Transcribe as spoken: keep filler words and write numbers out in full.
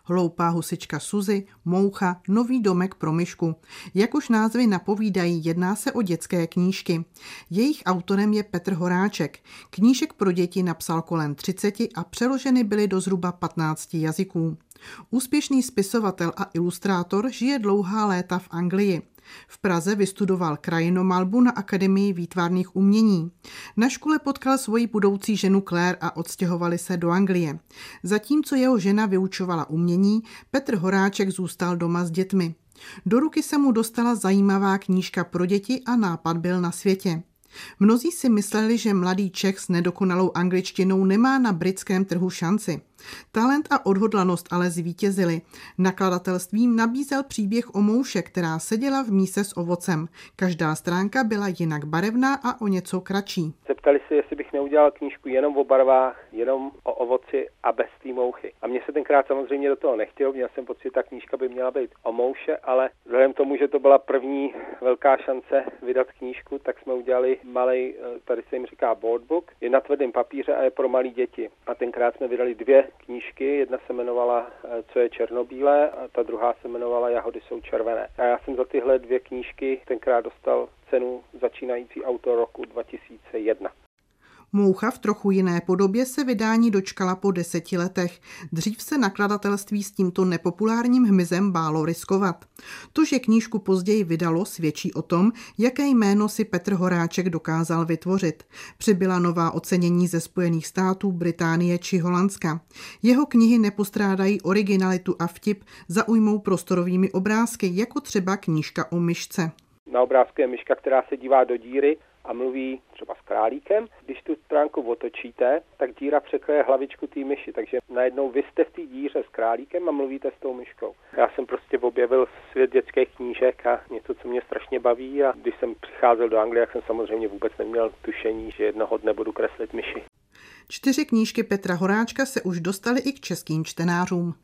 Hloupá husička Suzy, Moucha, Nový domek pro myšku. Jak už názvy napovídají, jedná se o dětské knížky. Jejich autorem je Petr Horáček. Knížek pro děti napsal kolem třiceti a přeloženy byly do zhruba patnácti jazyků. Úspěšný spisovatel a ilustrátor žije dlouhá léta v Anglii. V Praze vystudoval krajinomalbu na Akademii výtvarných umění. Na škole potkal svoji budoucí ženu Claire a odstěhovali se do Anglie. Zatímco jeho žena vyučovala umění, Petr Horáček zůstal doma s dětmi. Do ruky se mu dostala zajímavá knížka pro děti a nápad byl na světě. Mnozí si mysleli, že mladý Čech s nedokonalou angličtinou nemá na britském trhu šanci. Talent a odhodlanost ale zvítězily. Nakladatelstvím nabízel příběh o mouše, která seděla v míse s ovocem. Každá stránka byla jinak barevná a o něco kratší. Zeptali se, jestli bych neudělal knížku jenom o barvách, jenom o ovoci a bez té mouchy. A mně se tenkrát samozřejmě do toho nechtěl, měl jsem pocit, že ta knížka by měla být o mouše, ale vzhledem k tomu, že to byla první velká šance vydat knížku, tak jsme udělali malej, tady se jim říká boardbook, je na tvrdém papíře a je pro malé děti. A tenkrát jsme vydali dvě knížky, jedna se jmenovala Co je černobílé a ta druhá se jmenovala Jahody jsou červené. A já jsem za tyhle dvě knížky tenkrát dostal cenu začínající autor roku dva tisíce jedna. Moucha v trochu jiné podobě se vydání dočkala po deseti letech. Dřív se nakladatelství s tímto nepopulárním hmyzem bálo riskovat. To, že knížku později vydalo, svědčí o tom, jaké jméno si Petr Horáček dokázal vytvořit. Přibyla nová ocenění ze Spojených států, Británie či Holandska. Jeho knihy nepostrádají originalitu a vtip, zaujmou prostorovými obrázky, jako třeba knížka o myšce. Na obrázku je myška, která se dívá do díry a mluví třeba s králíkem. Když tu stránku otočíte, tak díra překryje hlavičku té myši, takže najednou vy jste v té díře s králíkem a mluvíte s tou myškou. Já jsem prostě objevil svět dětských knížek a něco, co mě strašně baví, a když jsem přicházel do Anglie, tak jsem samozřejmě vůbec neměl tušení, že jednoho dne budu kreslit myši. Čtyři knížky Petra Horáčka se už dostaly i k českým čtenářům.